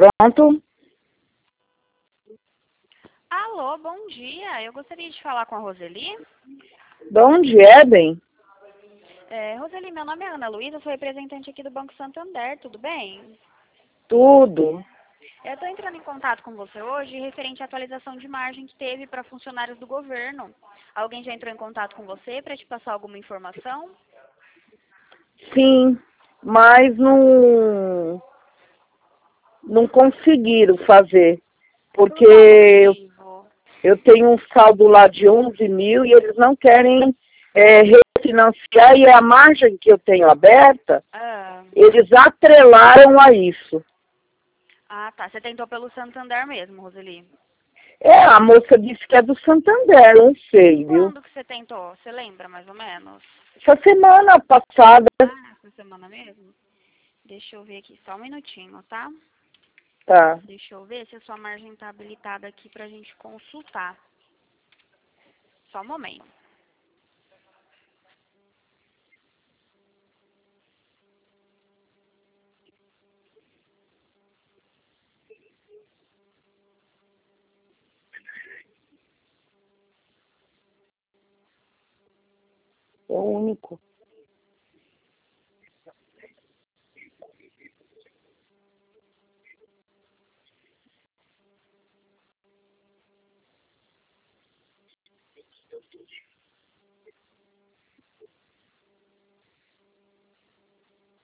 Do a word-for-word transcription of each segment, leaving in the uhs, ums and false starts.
Pronto? Alô, bom dia. Eu gostaria de falar com a Roseli. De onde é, bem? É, Roseli, meu nome é Ana Luísa, sou representante aqui do Banco Santander, tudo bem? Tudo. Eu estou entrando em contato com você hoje referente à atualização de margem que teve para funcionários do governo. Alguém já entrou em contato com você para te passar alguma informação? Sim, mas não, não conseguiram fazer. Por qual Porque eu, motivo? eu tenho um saldo lá de onze mil e eles não querem é, refinanciar e a margem que eu tenho aberta, Ah, eles atrelaram a isso. ah, tá. Você tentou pelo Santander mesmo, Roseli. É, a moça disse que é do Santander, não sei, viu? Quando que você tentou? Você lembra, mais ou menos? Essa semana passada, Ah, essa semana mesmo? Deixa eu ver aqui, só um minutinho, tá? tá. Deixa eu ver se a sua margem está habilitada aqui para a gente consultar. Só um momento. É o único.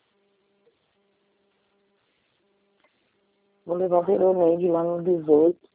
Vou levar o Veronese lá no dezoito.